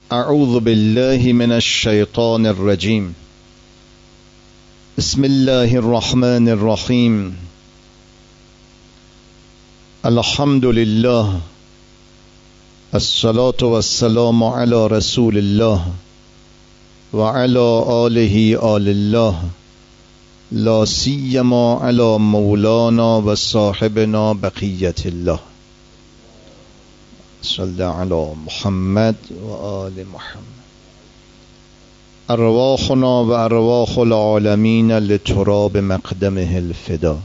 اعوذ بالله من الشیطان الرجیم. بسم الله الرحمن الرحیم. الحمد لله، الصلاة والسلام على رسول الله و علی آله آل الله، لا سیما علی مولانا و صاحبنا بقیت الله. صلی علی محمد و آل محمد. ارواحنا و ارواح العالمین لتراب مقدمه الفدا.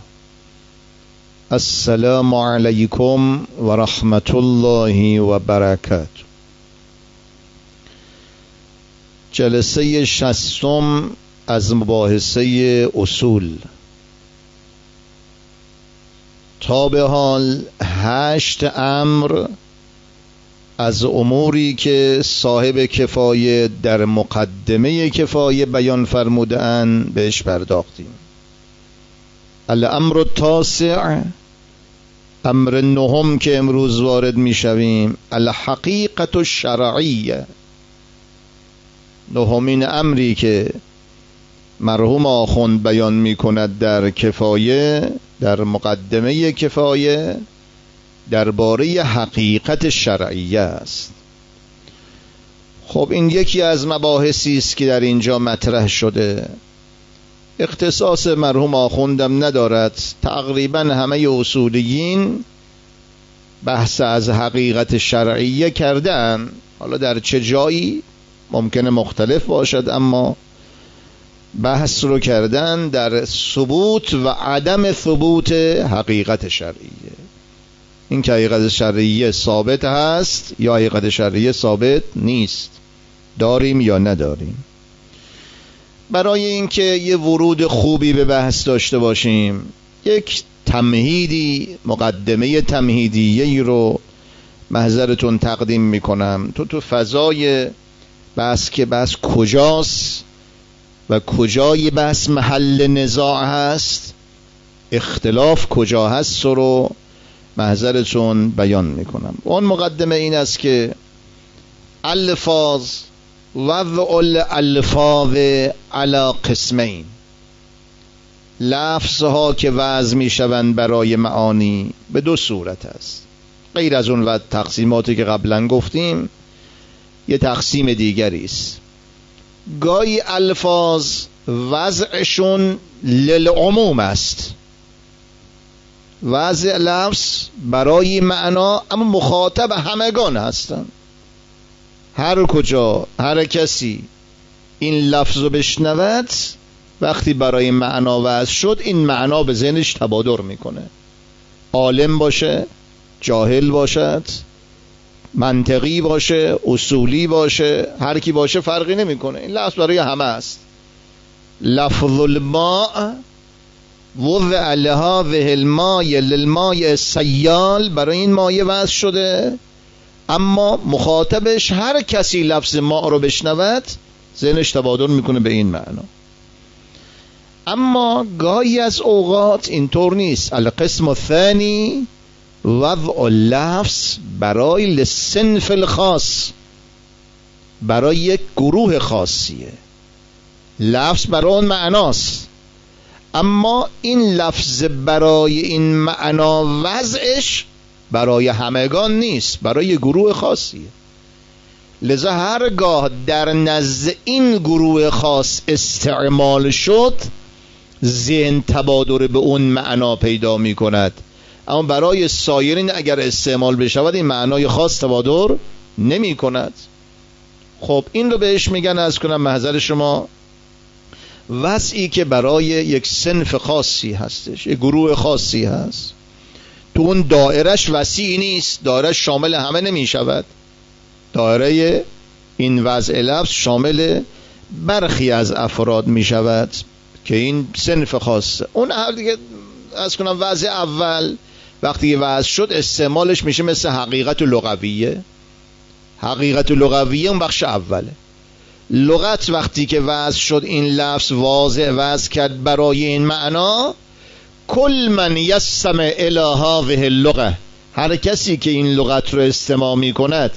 السلام علیکم و رحمت الله و برکاته. جلسه 60 از مباحثه اصول. تا به حال 8 امر از اموری که صاحب کفایه در مقدمه کفایه بیان فرمودند بهش پرداختیم. الامر التاسع، امر 9 که امروز وارد می شویم، الحقیقت الشرعیه. 9مین امری که مرحوم آخوند بیان می کند در کفایه، در مقدمه کفایه، درباره حقیقت شرعیه است. خب این یکی از مباحثی است که در اینجا مطرح شده. اختصاص مرحوم آخوندم ندارد، تقریبا همه اصولیین بحث از حقیقت شرعیه کردن. حالا در چه جایی ممکنه مختلف باشد، اما بحث رو کردن در ثبوت و عدم ثبوت حقیقت شرعیه. این که حقیقت شرعیه ثابت هست یا حقیقت شرعیه ثابت نیست، داریم یا نداریم. برای اینکه یه ورود خوبی به بحث داشته باشیم، یک تمهیدی، مقدمه تمهیدیه‌ای رو محضرتون تقدیم میکنم. تو فضای بحث که بحث کجاست و کجای بحث محل نزاع هست، اختلاف کجا هست رو محضرتون بیان میکنم. اون مقدمه این است که الفاظ وضع الالفاظ علی قسمین، لفظها که وضع میشوند برای معانی به 2 صورت است. غیر از اون وقت تقسیماتی که قبلا گفتیم، یه تقسیم دیگری است. گاهی الفاظ وضعشون للعموم است، وضع لفظ برای معنا، اما مخاطب همگان هستند. هر کجا هر کسی این لفظ رو بشنود، وقتی برای معنا وضع شد، این معنا به ذهنش تبادر میکنه. عالم باشه، جاهل باشد، منطقی باشه، اصولی باشه، هر کی باشه فرقی نمیکنه. این لفظ برای همه است. لفظ الماء وضع لهذه الماء للماء السیال، برای این مایه وضع شده، اما مخاطبش هر کسی لفظ ماء رو بشنود ذهنش تبادر میکنه به این معنا. اما گاهی از اوقات اینطور نیست. القسم الثانی وضع اللفظ برای للصنف الخاص، برای یک گروه خاصیه. لفظ برای اون معناست، اما این لفظ برای این معنا وضعش برای همگان نیست، برای گروه خاصیه. لذا هرگاه در نزد این گروه خاص استعمال شد، ذهن تبادر به اون معنا پیدا می کند، اما برای سایرین اگر استعمال بشود این معنای خاص تبادر نمی کند. خب این رو بهش میگن، از کنم محضر شما، وضعی که برای یک صنف خاصی هستش، یک گروه خاصی هست. تو اون دایرش وسیع نیست، دایرش شامل همه نمی شود. دایره این وضع لفظ شامل برخی از افراد می شود که این صنف خاصه. اون دیگه از کنم وضع اول وقتی وضع شد استعمالش میشه مثل حقیقت لغویه. حقیقت لغویه اون بخش اوله. لغت وقتی که وضع شد، این لفظ واضح وضع کرد برای این معنا، کل من یستمع الی هذه اللغه، هر کسی که این لغت رو استماع می کند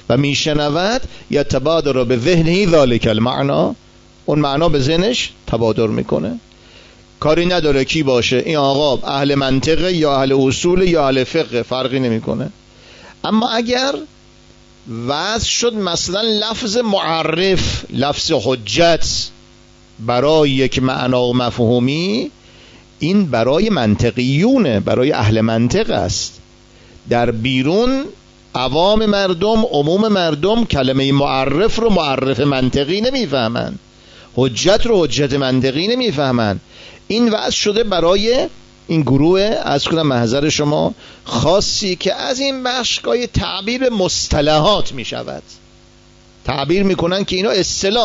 و میشنود یتبادر به ذهنه ذلک المعنا، اون معنا به ذهنش تبادر میکنه. کاری نداره کی باشه، این آقا اهل منطقه یا اهل اصول یا اهل فقه، فرقی نمیکنه. اما اگر وضع شد مثلا لفظ معرف، لفظ حجت برای یک معنا و مفهومی، این برای منطقیونه، برای اهل منطق است. در بیرون عوام مردم، عموم مردم کلمه معرف رو معرف منطقی نمیفهمن، حجت رو حجت منطقی نمیفهمن. این وضع شده برای این گروه، از کنم محضر شما، خاصی که از این بخشگاه تعبیر به مصطلحات می شود. تعبیر میکنن که اینا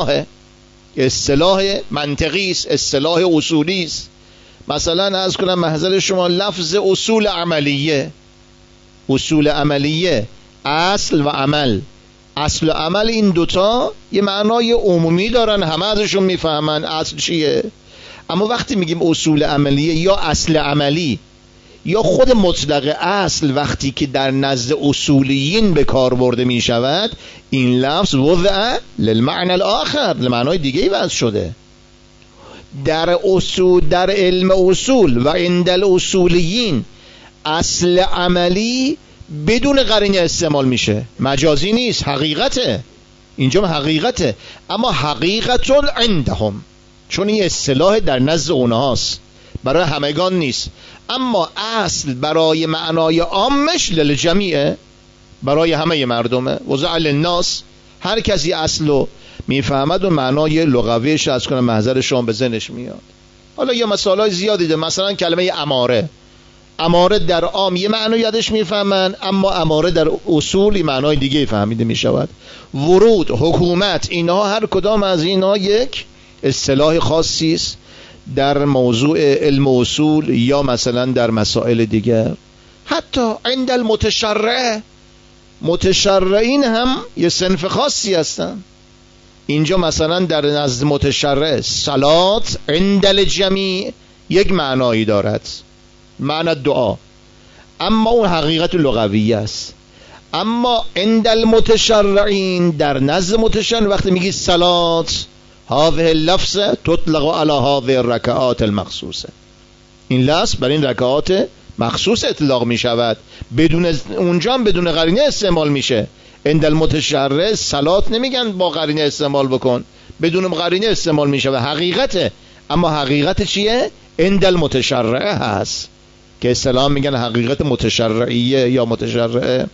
اصطلاح منطقی است، اصطلاح اصولی است. مثلا از کنم محضر شما لفظ اصول عملیه، اصول عملیه، اصل و عمل. اصل و عمل این دوتا یه معنای عمومی دارن، همه ازشون میفهمن اصل چیه. اما وقتی میگیم اصول عملیه یا اصل عملی یا خود مطلق اصل، وقتی که در نزد اصولیین به کار برده میشود، این لفظ وضع للمعنی الاخر، لمعنای دیگه ای وضع شده. در اصول، در علم اصول و عند الاصولیین، اصل عملی بدون قرینه استعمال میشه، مجازی نیست، حقیقته. اینجا حقیقته، اما حقیقت عندهم، چون این اصطلاح در نزد اونهاست، برای همگان نیست. اما اصل برای معنای عامش للجمیعه، برای همه مردمه. وضع للناس، هر کسی اصلو میفهمد و معنای لغویش از کنم محضر شما به ذهنش میاد. حالا یه مثالای زیادی ده، مثلا کلمه اماره، اماره در عام یه معنی یادش میفهمن، اما اماره در اصول یه معنای دیگه فهمیده میشود. ورود، حکومت، اینها هر کدام از اینها یک اصطلاح خاصی است در موضوع علم اصول یا مثلا در مسائل دیگر. حتی عند المتشرع، متشرعین هم یه صنف خاصی هستن. اینجا مثلا در نزد متشرع صلات عند الجمیع یک معنایی دارد، معنی دعا، اما اون حقیقت لغوی است. اما عند المتشرعین، در نزد متشرع، وقتی میگی صلات، هذه اللفظ تطلق على هذه الرکعات المخصوصه، این لفظ بر این رکعات مخصوص اطلاق میشود، بدون اونجا هم بدون قرینه استعمال میشه. عند المتشرع صلات نمیگن با قرینه استعمال بکن، بدون قرینه استعمال میشه و حقیقته. اما حقیقت چیه؟ عند المتشرع هست که اسلام میگن حقیقت متشرعیه یا متشرعه،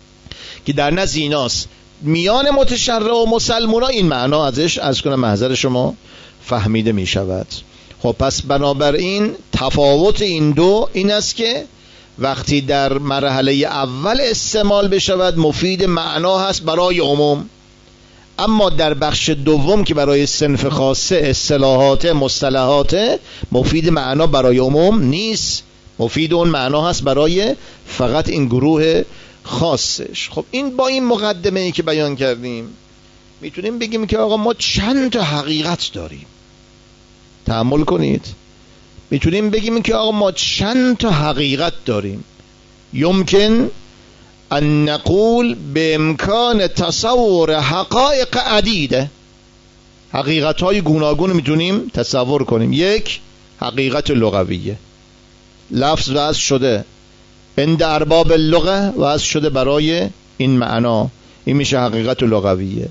که در نزد ایناست. میان متشرع و مسلمونا این معنا ازش از کنم محضر شما فهمیده میشود. خب پس بنابراین تفاوت این دو این است که وقتی در مرحله اول استعمال بشود مفید معنا هست برای عموم، اما در بخش دوم که برای صنف خاصه اصطلاحات مصطلحات، مفید معنا برای عموم نیست، مفید اون معنا هست برای فقط این گروه خاصش. خب این با این مقدمه ای که بیان کردیم میتونیم بگیم که آقا ما چند تا حقیقت داریم. تأمل کنید، میتونیم بگیم که آقا ما چند تا حقیقت داریم. یمکن ان نقول به امکان تصور حقایق عدیده، حقیقت های گوناگون میتونیم تصور کنیم. یک، حقیقت لغویه، لفظ وضع شده عند ارباب اللغه، وضع شده برای این معنا، این میشه حقیقت لغویه.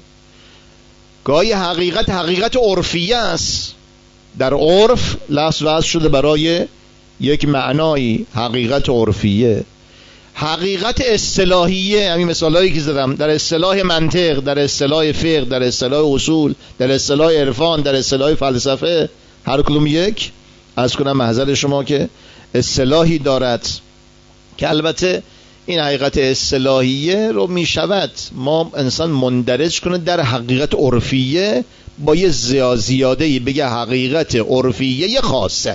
گاهی حقیقت عرفیه است، در عرف لفظ وضع شده برای یک معنایی، حقیقت عرفیه. حقیقت اصطلاحیه، همین مثالایی که زدم، در اصطلاح منطق، در اصطلاح فقه، در اصطلاح اصول، در اصطلاح عرفان، در اصطلاح فلسفه، هر کدوم یک از کنم محضر شما که اصطلاحی دارد که البته این حقیقت اصطلاحیه رو می شود ما انسان مندرج کنه در حقیقت عرفیه، با یه زیاده‌ای بگه حقیقت عرفیه خاصه،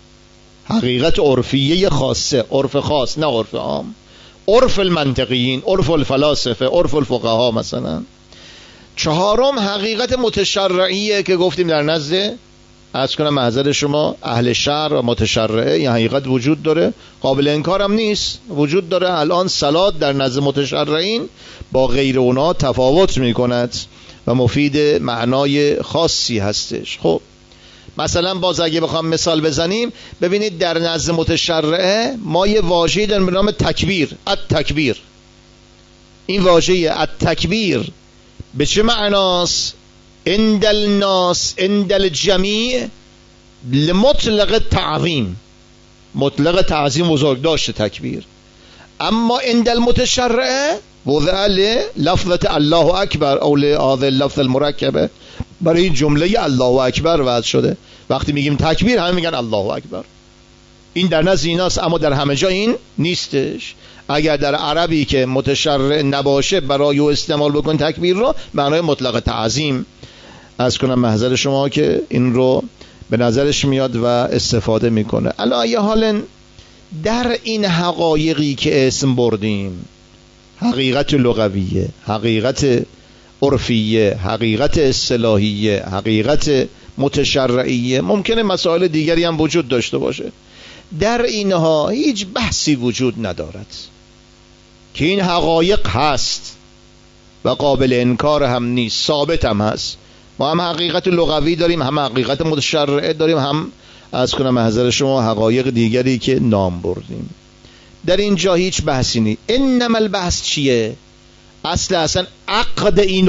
حقیقت عرفیه خاصه، عرف خاص نه عرف عام، عرف المنطقیین، عرف الفلاسفه، عرف الفقها مثلا. چهارم حقیقت متشرعیه که گفتیم در نزد عرض کنم محضر شما اهل شرع و متشرعه این حقیقت وجود داره، قابل انکار هم نیست، وجود داره. الان صلات در نزد متشرعین با غیر اونا تفاوت میکند و مفید معنای خاصی هستش. خب مثلا باز اگه بخوام مثال بزنیم، ببینید در نزد متشرعه ما یه واژه‌ای داریم به نام تکبیر، التکبیر. این واژه التکبیر به چه معناست؟ عند الناس عند الجمیع لمطلق تعظیم، مطلق تعظیم بزرگ داشته تکبیر. اما عند المتشرعه وضع لفظة الله اکبر او لهذا اللفظ المرکبه، برای این جمله الله اکبر وضع شده. وقتی میگیم تکبیر همه میگن الله اکبر. این در نزد ایناست، اما در همه جا این نیستش. اگر در عربی که متشرع نباشه برای او استعمال بکن تکبیر رو، معنای مطلق تعظیم. از کنم محضر شما که این رو به نظرش میاد و استفاده میکنه. علی حال در این حقایقی که اسم بردیم، حقیقت لغویه، حقیقت عرفیه، حقیقت اصطلاحیه، حقیقت متشرعیه، ممکنه مسائل دیگری هم وجود داشته باشه. در اینها هیچ بحثی وجود ندارد که این حقایق هست و قابل انکار هم نیست، ثابت هم هست. ما هم حقیقت لغوی داریم، هم حقیقت متشرعه داریم، هم از کنم محضر شما حقایق دیگری که نام بردیم. در اینجا هیچ بحثی نیست. انما البحث چیه؟ اصلا عقد این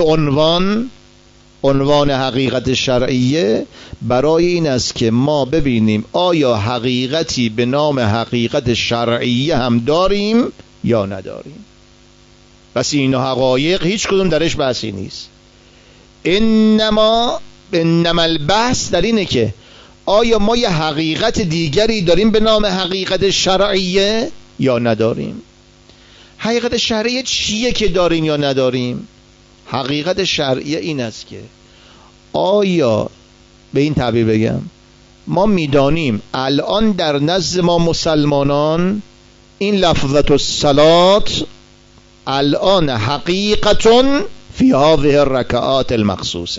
عنوان حقیقت شرعیه برای این است که ما ببینیم آیا حقیقتی به نام حقیقت شرعیه هم داریم یا نداریم. پس این حقایق هیچ کدوم درش بحثی نیست. انما البحث در اینه که آیا ما یه حقیقت دیگری داریم به نام حقیقت شرعیه یا نداریم. حقیقت شرعیه چیه که داریم یا نداریم؟ حقیقت شرعیه این است که آیا به این تعبیر بگم، ما میدانیم الان در نزد ما مسلمانان این لفظت الصلات الان حقیقتون فی هذه الرکعات المخصوصه،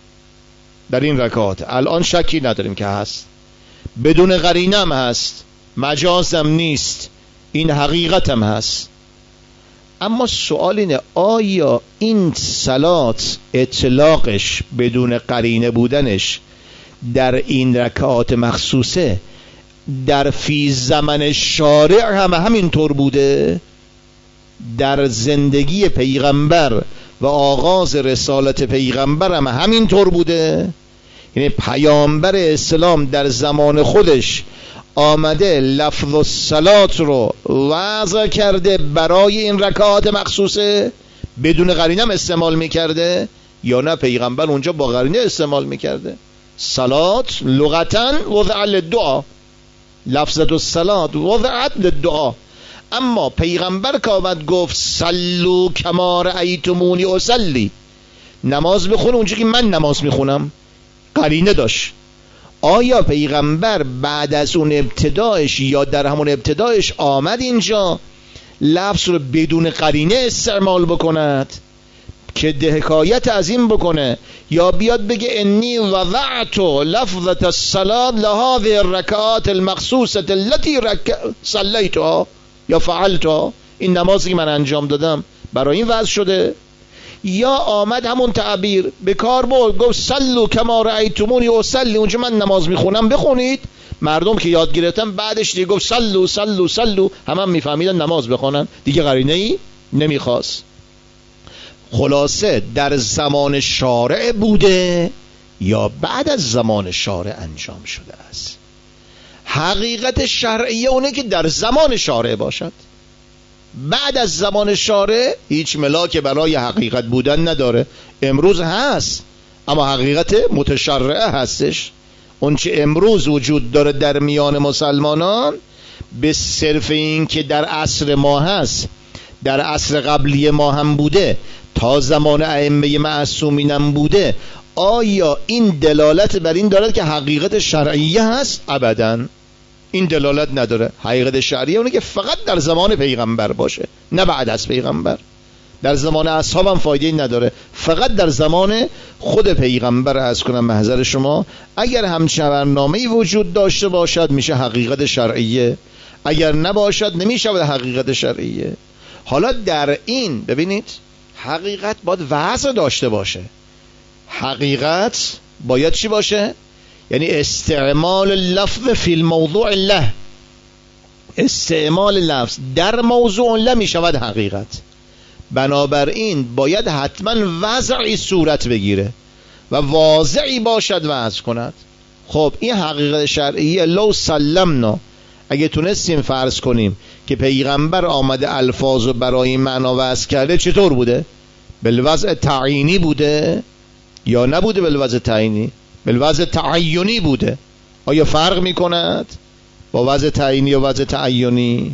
در این رکعات الان شکی نداریم که هست، بدون قرینه هم هست، مجاز هم نیست، این حقیقت هم هست. اما سوال اینه آیا این صلات اطلاقش بدون قرینه بودنش در این رکعات مخصوصه در فی زمن شارع هم همینطور بوده؟ در زندگی پیغمبر و آغاز رسالت پیغمبر هم همینطور بوده؟ یعنی پیامبر اسلام در زمان خودش آمده لفظ الصلات رو وضع کرده برای این رکعات مخصوصه، بدون قرینه هم استعمال میکرده یا نه پیغمبر اونجا با قرینه استعمال میکرده؟ صلات لغتاً وضع للدعا، لفظت الصلات وضعت للدعا. اما پیغمبر که آمد گفت صلوا کما رأیتمونی اصلی، نماز بخون اونجا که من نماز میخونم، قرینه داشت. آیا پیغمبر بعد از اون ابتدایش یا در همون ابتدایش آمد اینجا لفظ رو بدون قرینه استعمال بکند که حکایت از این بکنه، یا بیاد بگه انی وضعت لفظة الصلاة لهذه الرکعات المخصوصة التي صلیتها یا فعلتها، این نمازی که من انجام دادم برای این وضع شده؟ یا آمد همون تعبیر به کار برد گفت صلوا کما رأیتمونی اصلی، اونجا من نماز میخونم بخونید، مردم که یاد گرفتن بعدش دیگه گفت صلوا صلوا صلوا، هم میفهمیدن نماز بخونن، دیگه قرینه ای نمیخواست. خلاصه در زمان شارع بوده یا بعد از زمان شارع انجام شده است؟ حقیقت شرعیه اونه که در زمان شارع باشد، بعد از زمان شارع هیچ ملاک برای حقیقت بودن نداره. امروز هست اما حقیقت متشرعه هستش. اون چه امروز وجود داره در میان مسلمانان به صرف این که در عصر ما هست، در عصر قبلی ما هم بوده، تا زمان ائمه معصومین هم بوده، آیا این دلالت بر این دارد که حقیقت شرعیه هست؟ ابداً این دلالت نداره. حقیقت شرعیه اونه که فقط در زمان پیغمبر باشه، نه بعد از پیغمبر. در زمان اصحاب هم فایده نداره، فقط در زمان خود پیغمبر. از کنم محضر شما اگر همچین برنامه‌ای وجود داشته باشد میشه حقیقت شرعیه، اگر نباشد نمیشه حقیقت شرعیه. حالا در این ببینید حقیقت باید وضع داشته باشه. حقیقت باید چی باشه؟ یعنی استعمال لفظ فی الموضوع له، استعمال لفظ در موضوع له می شود حقیقت. بنابراین باید حتما وضعی صورت بگیره و واضعی باشد وضع کند. خب این حقیقت شرعیه. لو سلمنا، اگه تونستیم فرض کنیم که پیغمبر آمده الفاظو برای معنا وضع کرده، چطور بوده؟ بالوضع تعیینی بوده یا نبوده؟ بالوضع تعیینی، بالوضع تعیینی بوده. آیا فرق میکند با وضع تعیینی و وضع تعیینی؟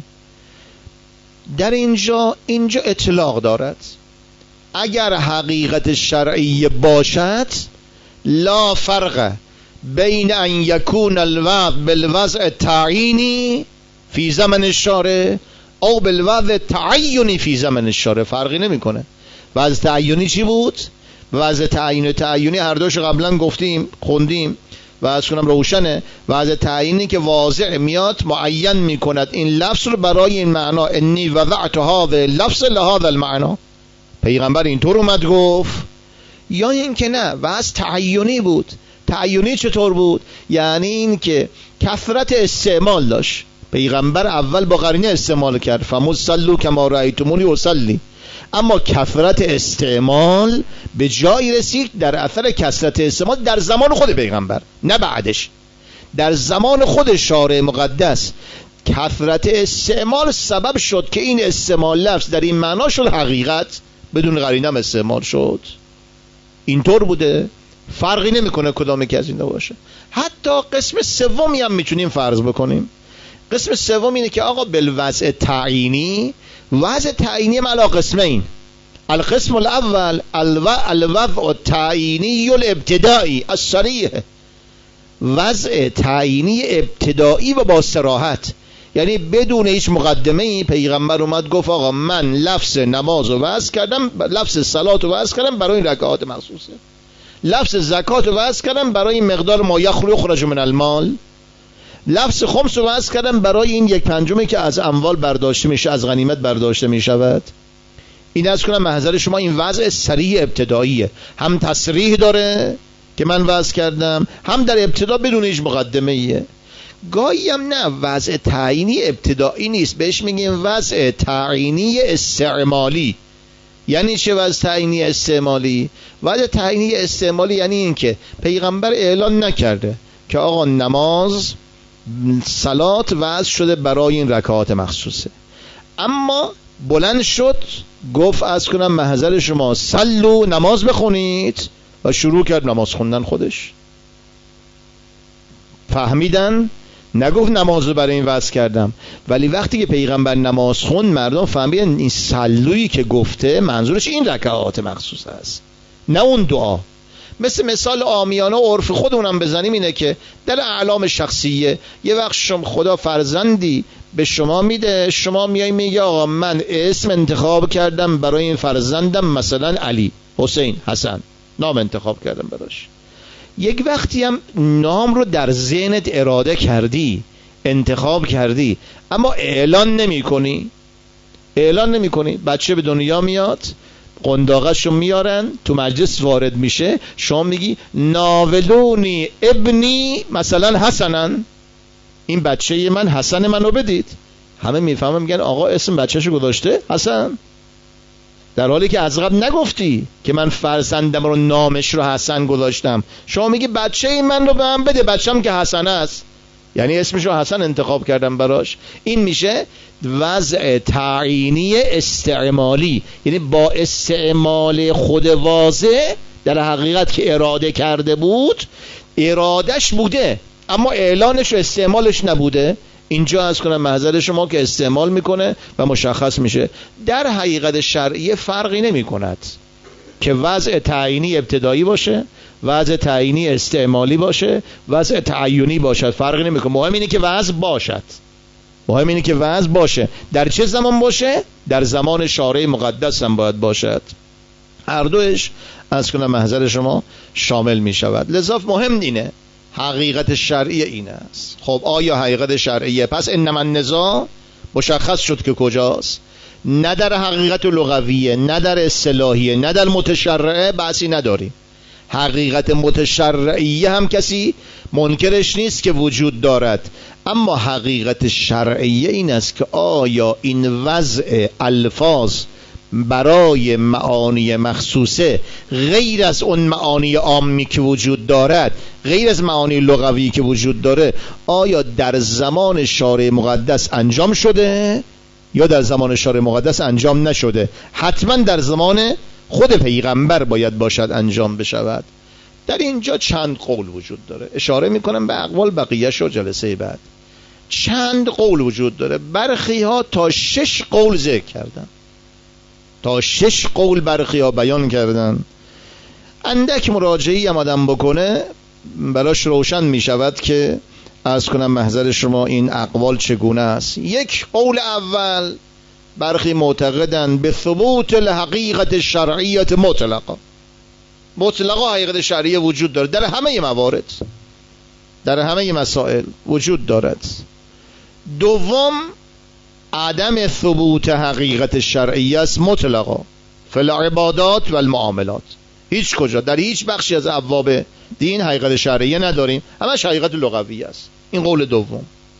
در اینجا اطلاق دارد. اگر حقیقت شرعی باشد لا فرق بین ان یکون الوضع بالوضع تعیینی فی زمن الشارع او بالوضع تعیینی فی زمن الشارع. فرقی نمیکنه. وضع تعیینی چی بود؟ وضع تعیینی هر دوش قبلا گفتیم خوندیم و از کنم روشنه. وضع تعیینی که واضع میاد معین میکند این لفظ رو برای این معنا، انی وضعت هذا اللفظ لهذا المعنا. پیغمبر اینطور اومد گفت. یا این که نه وضع تعیینی بود. تعیینی چطور بود؟ یعنی این که کثرت استعمال داشت. پیغمبر اول با قرینه استعمال کرد، فمصلوا کما رأیتمونی اصلی. اما کثرت استعمال به جایی رسید در اثر کثرت استعمال در زمان خود پیغمبر، نه بعدش، در زمان خود شارع مقدس کثرت استعمال سبب شد که این استعمال لفظ در این معنا شد حقیقت، بدون قرینه هم استعمال شد. اینطور بوده. فرقی نمیکنه کدام یکی از این باشه. حتی قسم سومی هم میتونیم فرض بکنیم. قسم سوم اینه که آقا بالوضع تعیینی، وضع تعیینی هم علی قسمین. القسم الاول الوضع التعیینی الابتدایی الصریح، وضع تعیینی ابتدایی و با صراحت، یعنی بدون هیچ مقدمه‌ای پیغمبر اومد گفت آقا من لفظ نماز رو وضع کردم، لفظ صلات رو وضع کردم برای این رکعات مخصوصه، لفظ زکات رو وضع کردم برای این مقدار ما یخرج من المال، لفظ خمس رو وضع کردم برای این 1/5 که از اموال برداشته میشه، از غنیمت برداشته میشود. این از کنم محضر شما این وضع صریح ابتداییه، هم تصریح داره که من وضع کردم، هم در ابتدا بدون هیچ مقدمه ایه. گاهی هم نه وضع تعیینی ابتدایی نیست، بهش میگیم وضع تعیینی استعمالی. یعنی چه وضع تعیینی استعمالی؟ وضع تعیینی استعمالی یعنی این که پیغمبر اعلان نکرده که آقا نماز صلات وضع شده برای این رکعات مخصوصه، اما بلند شد گفت از کنم محضر شما صلو، نماز بخونید، و شروع کرد نماز خوندن خودش. فهمیدن؟ نگفت نماز رو برای این وضع کردم، ولی وقتی که پیغمبر نماز خوند مردم فهمیدن این صلویی که گفته منظورش این رکعات مخصوص است، نه اون دعا. مثال عامیانه و عرف خودمونم بزنیم اینه که در اعلام شخصیه یه وقت شما خدا فرزندی به شما میده، شما میای میگه آقا من اسم انتخاب کردم برای این فرزندم، مثلا علی، حسین، حسن، نام انتخاب کردم براش. یک وقتی هم نام رو در ذهنت اراده کردی، انتخاب کردی، اما اعلان نمی کنی. بچه به دنیا میاد، قنداقش رو میارن تو مجلس وارد میشه، شما میگی ناولونی ابنی مثلا حسنن، این بچه من حسن منو بدید. همه میفهمن میگن آقا اسم بچهشو گذاشته حسن، در حالی که از قبل نگفتی که من فرزندم رو نامش رو حسن گذاشتم. شما میگی بچه من رو به من بده، بچه‌م که حسن است، یعنی اسمش رو حسن انتخاب کردم براش. این میشه وضع تعیینی استعمالی، یعنی با استعمال خود واضح در حقیقت که اراده کرده بود، ارادش بوده اما اعلانش و استعمالش نبوده. اینجا از کنم محضر شما که استعمال میکنه و مشخص میشه. در حقیقت شرعی فرقی نمی کند که وضع تعیینی ابتدایی باشه، وضع تعیینی استعمالی باشه، وضع تعیینی باشد، فرقی نمی کنه. مهم اینه که وضع باشد. مهم اینه که وعظ باشه. در چه زمان باشه؟ در زمان شارع مقدس هم باید باشد. هر دوش از کنم محضر شما شامل می شود. لذا مهم اینه حقیقت شرعی این است. خب آیا حقیقت شرعیه؟ پس انما النزاع مشخص شد که کجاست. نه در حقیقت لغویه، نه در اصطلاحیه، نه در متشرعه، بحثی نداریم. حقیقت متشرعیه هم کسی منکرش نیست که وجود دارد، اما حقیقت شرعیه این است که آیا این وضع الفاظ برای معانی مخصوصه غیر از اون معانی عامی که وجود دارد، غیر از معانی لغوی که وجود داره، آیا در زمان شارع مقدس انجام شده یا در زمان شارع مقدس انجام نشده؟ حتما در زمان خود پیغمبر باید باشد انجام بشود. در اینجا چند قول وجود داره، اشاره میکنم به اقوال بقیه شو جلسه بعد. چند قول وجود داره، برخی ها تا 6 قول ذکر کردن، تا 6 قول برخی ها بیان کردن. اندک مراجعی هم آدم بکنه براش روشن می شود که عرض کنم محضر شما این اقوال چگونه است. یک قول اول، برخی معتقدن به ثبوت الحقیقت شرعیت مطلقا حقیقت شرعیه وجود داره در همه موارد، در همه مسائل وجود دارد. دوم، عدم ثبوت حقیقت شرعیه است مطلقا فی العبادات و المعاملات. هیچ کجا در هیچ بخشی از ابواب دین حقیقت شرعیه نداریم، همش حقیقت لغوی است. این قول دوم.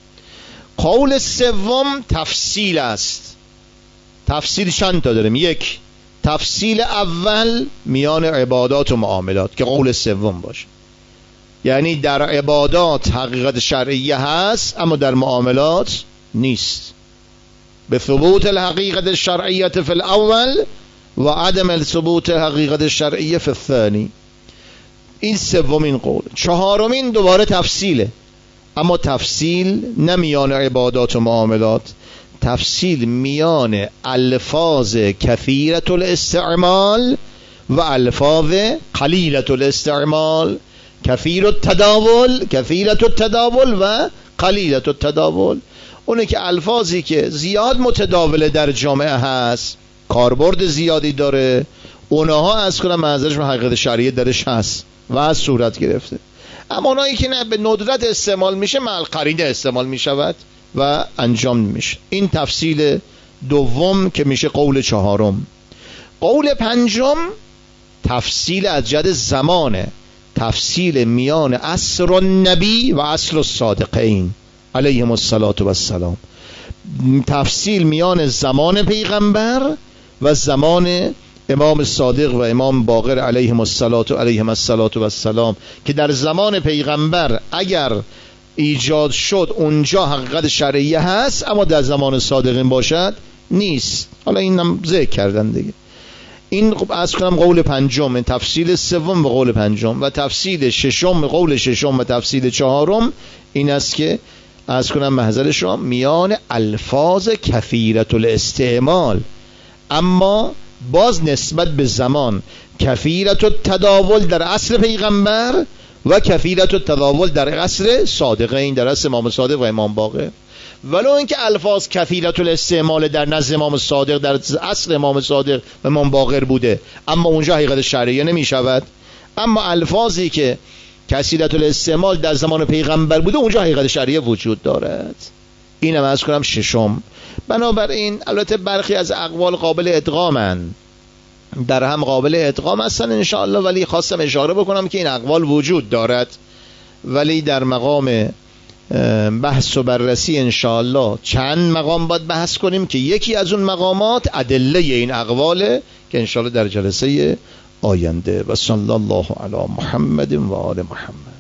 قول سوم تفصیل است. تفصیل چند تا داریم؟ یک، تفصیل اول میان عبادات و معاملات که قول سوم باشه، یعنی در عبادات حقیقت شرعیه هست اما در معاملات نیست. به ثبوت الحقیقت الشرعیت فی الاول و عدم ثبوت حقیقت الشرعیه فی الثانی. این سومین قول. چهارمین دوباره تفصیله، اما تفصیل نه میان عبادات و معاملات، تفصیل میان الفاظ کثیرة الاستعمال و الفاظ قلیلة الاستعمال، کثیر التداول و قلیلة التداول. اونه که الفاظی که زیاد متداوله در جامعه هست، کاربرد زیادی داره، اونها از کنم منظرش حقیقت شرعیه درش هست و از صورت گرفته. اما اونایی که نه به ندرت استعمال میشه، مع القرینه استعمال میشود و انجام میشه. این تفصیل دوم که میشه قول چهارم. قول پنجم تفصیل از جهت زمانه، تفصیل میان عصر النبی و عصر الصادقین علیهم الصلاة و السلام. تفصیل میان زمان پیغمبر و زمان امام صادق و امام باقر علیهم الصلاة و السلام، که در زمان پیغمبر اگر ایجاد شد اونجا حقیقت شرعیه هست، اما در زمان صادقین باشد نیست. حالا اینم ذکر کردن دیگه. این از کنم قول پنجم، تفصیل سوم و قول پنجم. و تفصیل ششم، قول ششم و تفصیل چهارم این است که از کنم محضر شما میان الفاظ کثیرة الاستعمال، اما باز نسبت به زمان، کثیرة التداول در عصر پیغمبر و کثیرة التداول در عصر صادقین، در عصر امام صادق و امام باقر. ولو اینکه الفاظ کثیرة الاستعمال در نزد امام صادق در عصر امام صادق و امام باقر بوده، اما اونجا حقیقت شرعیه نمی شود. اما الفاظی که کثیرة الاستعمال در زمان پیغمبر بوده، اونجا حقیقت شرعیه وجود دارد. اینم از کنم ششم. بنابراین البته برخی از اقوال قابل ادغامند، در هم قابل ادغام هستن انشاءالله، ولی خواستم اشاره بکنم که این اقوال وجود دارد، ولی در مقام بحث و بررسی انشاءالله چند مقام باید بحث کنیم که یکی از اون مقامات ادله این اقواله که انشاءالله در جلسه آینده. و صلی الله علی محمد و آل محمد.